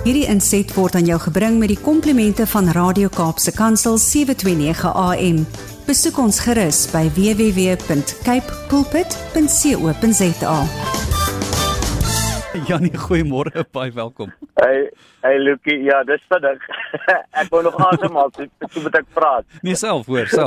Hierdie inset word aan jou gebring met die komplimente van Radio Kaapse Kansel 729 AM. Besoek ons gerus by www.capepulpit.co.za. Janie, goeiemôre, baie welkom. Hey Lukie, ja, dis vinnig. Ek wou nog asemhaal, toe moet ek praat. Nee, self.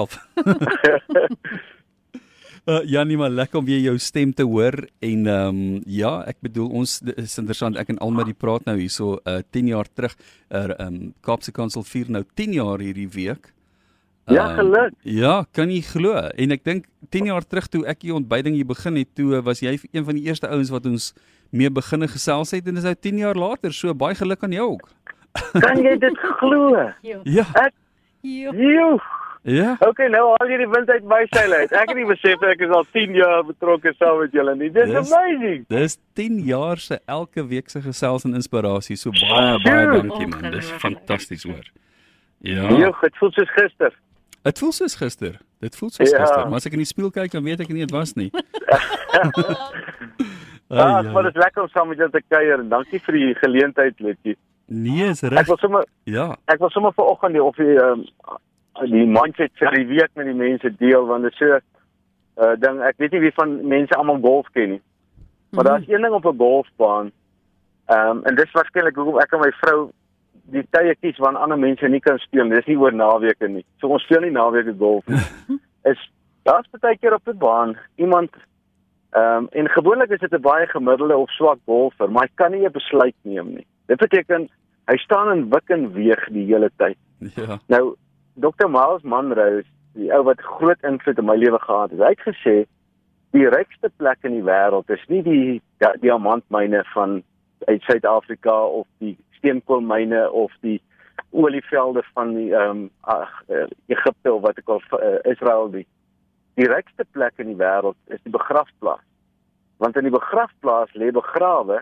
Janie, maar lekker om weer jou stem te hoor en ja, ek bedoel ons is interessant, ek en Alma die praat nou hierso 10 jaar terug, Kaapse Kansel vier nou 10 jaar hierdie week. Ja, geluk. Ja, kan jy glo? En ek dink 10 jaar terug toe ek die ontbyding hier begin het, toe was jy een van die eerste ouens wat ons mee beginne gesels het en dis nou 10 jaar later, so baie geluk aan jou ook. Kan jy dit glo? Ja. Joe. Ja. Okay, nou haal jy die wind uit my seil uit. Ek het nie besef ek is al 10 jaar betrokke saam met julle nie. Dis amazing. Dis 10 jaar se elke week se gesels en inspirasie. So baie dankie man. Dis fantasties hoor. Ja. Joe, dit voel soos gister. Dit voel soos gister. Maar as ek in die spieël kyk, dan weet ek nie dit was nie. Maar dit is lekker om saam met julle te kuier en dankie vir die geleentheid, Lukie. Nee, is reg. Ek wil sommer vanoggend die mindset vir die week met die mense deel, want dit is so ding, ek weet nie wie van mense almal golf ken nie, maar daar is een ding op 'n golfbaan, en dis waarskynlik hoekom ek en my vrou die tye kies wanneer ander mense nie kan speel, dis nie oor naweke nie, so ons speel nie naweke golf nie, daar's baie keer op die baan, iemand, en gewoonlik is dit 'n baie gemiddelde of swak golfer, maar hy kan nie 'n besluit neem nie, dit beteken, hy staan en wik en weeg die hele tyd. Ja. Nou, Dr. Miles Monroe, die ou wat groot invloed in my lewe gehad het, hy het gesê, die rykste plek in die wêreld is nie die diamantmyne van uit Suid-Afrika of die steenkoolmyne of die olievelde van die Egipte of wat ek al Israel die rykste plek in die wêreld is die begrafplaas. Want in die begrafplaas lê begrawe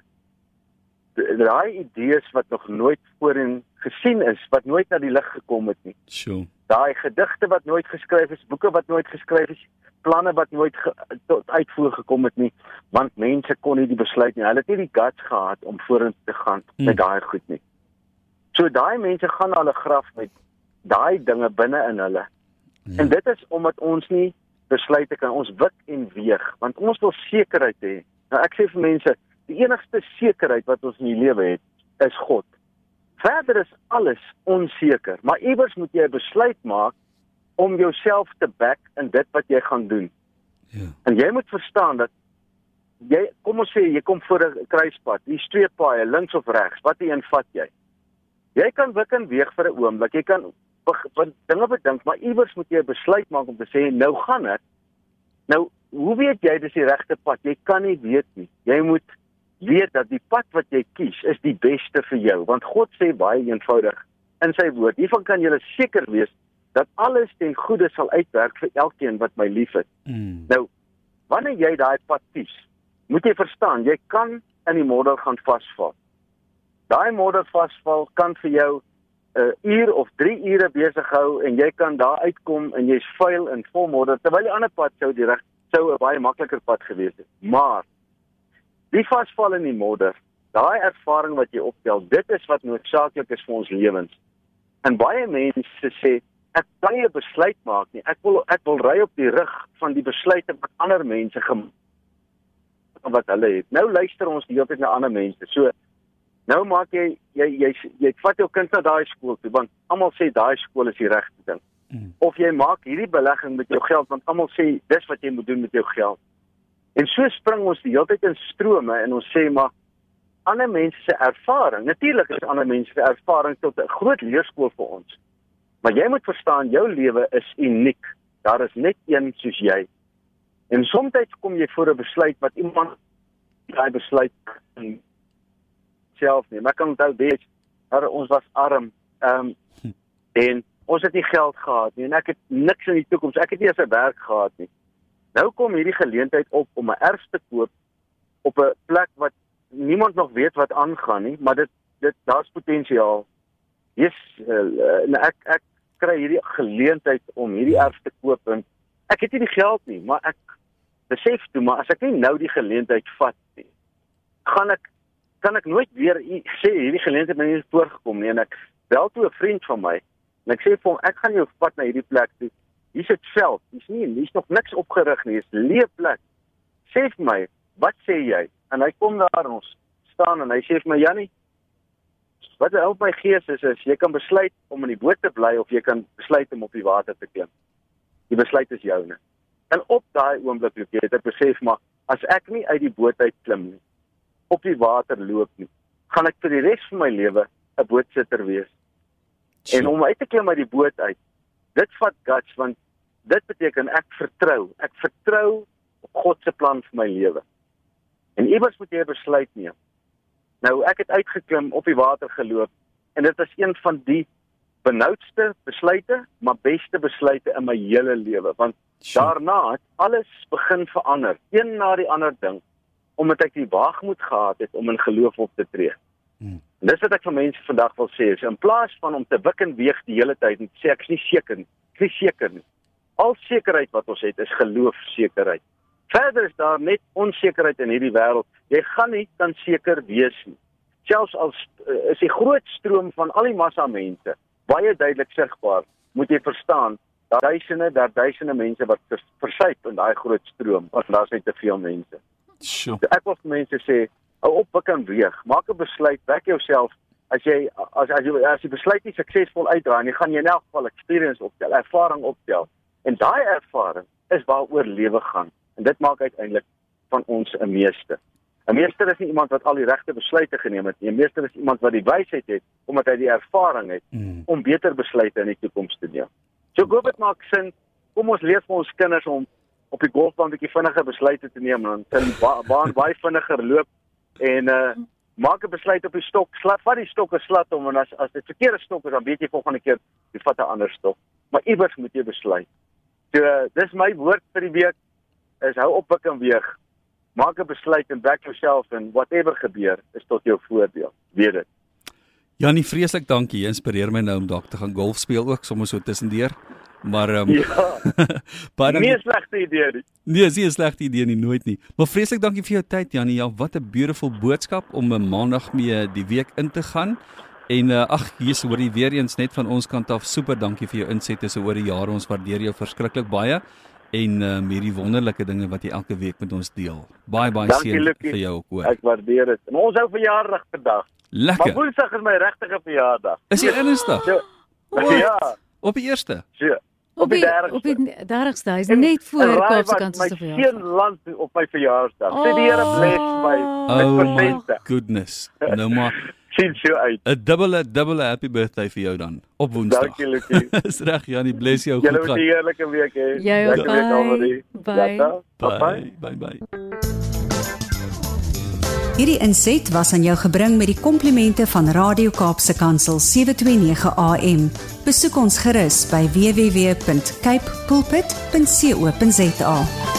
daai idees wat nog nooit voorheen gesien is, wat nooit na die lig gekom het nie. Sure. Daai gedigte wat nooit geskryf is, boeke wat nooit geskryf is, planne wat nooit tot uitvoer gekom het nie, want mense kon nie die besluit nie. Hulle het nie die guts gehad om vorentoe te gaan met daai goed nie. So daai mense gaan na hulle graf met daai dinge binne in hulle. Ja. En dit is omdat ons nie besluite kan, ons wik en weeg, want ons wil sekerheid hê. Nou ek sê vir mense, die enigste sekerheid wat ons in die lewe het, is God. Verder is alles onseker, maar iewers moet jy 'n besluit maak om jouself te back in dit wat jy gaan doen. Ja. En jy moet verstaan dat kom ons sê, jy kom voor 'n kruispunt, die twee paaie, links of regs, wat een vat jy? Jy kan wik en weeg vir 'n oomblik, jy kan dinge bedink, maar iewers moet jy 'n besluit maak om te sê, nou gaan ek. Nou, hoe weet jy dis die regte pad? Jy kan nie weet nie. Jy moet weet dat die pad wat jy kies is die beste vir jou, want God sê baie eenvoudig in sy woord, hiervan kan jy seker wees, dat alles ten goeie sal uitwerk vir elkeen wat my liefhet. Nou, wanneer jy daai pad kies, moet jy verstaan, jy kan in die modder gaan vasval. Daai modder vasval kan vir jou 'n uur of 3 ure besig hou, en jy kan daar uitkom, en jy's vuil en vol modder, terwyl die ander pad sou 'n baie makliker pad gewees het. Maar die vasval in die modder, daai ervaring wat jy optel, dit is wat noodsaaklik is vir ons lewens. En baie mense sê, ek kan nie 'n besluit maak nie, ek wil ry op die rug van die besluite wat ander mense wat hulle het. Nou luister ons die hele tyd na ander mense, so, nou maak jy vat jou kind na daai skool toe, want almal sê daai skool is die regte ding. Of jy maak hierdie belegging met jou geld, want almal sê, dis wat jy moet doen met jou geld. En so spring ons die hele tyd in strome en ons sê, maar ander mense se ervaring, natuurlik is ander mense se ervaring tot 'n groot leerskool vir ons. Maar jy moet verstaan, jou lewe is uniek. Daar is net een soos jy. En soms kom jy voor 'n besluit wat iemand daai besluit self nie. Maar ek kan onthou, ons was arm, en ons het nie geld gehad nie, en ek het niks in die toekoms, ek het nie eens 'n werk gehad nie. Nou kom hierdie geleentheid op om 'n erf te koop op 'n plek wat niemand nog weet wat aangaan nie, maar daar's potensiaal. Ek kry hierdie geleentheid om hierdie erf te koop, en ek het nie die geld nie, maar ek besef toe, maar as ek nie nou die geleentheid vat nie, gaan ek kan ek nooit weer sê hierdie geleentheid het my nie voorgekom nie, en ek bel toe 'n vriend van my en ek sê vir hom, ek gaan jou vat na hierdie plek toe. Hier's dit veld, hier's nog niks opgerig nie, hier's 'n leë plek. Sê vir my, wat sê jy? En hy kom daar en ons staan en hy sê vir my, Jannie, wat help my gees is jy kan besluit om in die boot te bly of jy kan besluit om op die water te klim. Die besluit is joune. En op daai oomblik het ek besef, maar as ek nie uit die boot uit klim nie, op die water loop nie, gaan ek vir die res van my lewe 'n bootsitter wees. En om uit te klim uit die boot uit, dit vat guts, want dit beteken ek vertrou op God se plan vir my lewe. En iewers moet jy 'n besluit neem. Nou, ek het uitgeklim, op die water geloop, en dit is een van die benoudste besluite, maar beste besluite in my hele lewe, want daarna het alles begin verander, een na die ander ding, omdat ek die waagmoed gehad het om in geloof op te tree. En dis wat ek vir mense vandag wil sê, is in plaas van om te wik en weeg die hele tyd en sê ek is nie seker nie. Al sekerheid wat ons het is geloofsekerheid. Verder is daar net onsekerheid in hierdie wêreld. Jy gaan nie kan seker wees nie. Selfs as is die groot stroom van al die massa mense baie duidelik sigbaar, moet jy verstaan, daar duisende mense wat versuip in daai groot stroom, want daar's net te veel mense. Sure. So ek wil vir mense sê, hou op, wik en weeg, maak 'n besluit, werk jouself, as jy besluit nie suksesvol uitdraai, dan gaan jy in elk geval experience optel, ervaring optel, en daai ervaring is waaroor lewe gaan, en dit maak uiteindelik van ons 'n meester. 'n Meester is nie iemand wat al die regte besluite geneem het nie, 'n meester is iemand wat die wysheid het, omdat hy die ervaring het, om beter besluite in die toekoms te neem. So ek hoop dit maak sin, kom ons leer vir ons kinders om op die golfbaan 'n bietjie vinniger besluite te neem, en dan die baan baie vinniger loop, en maak 'n besluit op die stok, vat die stok 'n slat om, en as dit verkeerde stok is, dan weet jy volgende keer, jy vat 'n ander stok, maar iewers moet jy besluit. So, dis my woord vir die week, is hou op, wik en weeg, maak 'n besluit en back yourself, en whatever gebeur, is tot jou voordeel, weet dit. Jannie, vreeslik dankie, jy inspireer my nou om dalk te gaan golf speel ook, sommer so tussendeur, maar Ja, nie 'n slegte idee nie. Nee, is nie 'n slegte idee nie, nooit nie. Maar vreeslik dankie vir jou tyd, Jannie. Ja, wat 'n beautiful boodskap om 'n maandag mee die week in te gaan. En hier hoor jy weer eens net van ons kant af, super dankie vir jou insette so oor die jare, ons waardeer jou verskriklik baie. En hierdie wonderlike dinge wat jy elke week met ons deel. Baie seën vir jou ook hoor. Ek waardeer dit. En ons hou verjaardag vandag. Lekker. Maar Woensdag is my regte verjaardag. Is jy ernstig? Ja. Op die 1ste? So. Op die 30ste, is net voor Kaapse Kansel se verjaarsdag. My seun land op my verjaarsdag. Sê die Here bless my. Oh my goodness. Nou maar. Sien so uit. 'n dubbele happy birthday vir jou dan op Woensdag. Dankie Lucie. Is reg, Jannie, bless jou. Julle het 'n heerlike week hê. Lekker week alweer. Bye. Hierdie inset was aan jou gebring met die komplimente van Radio Kaapse Kansel 729 AM. Besoek ons gerus by www.cape pulpit.co.za.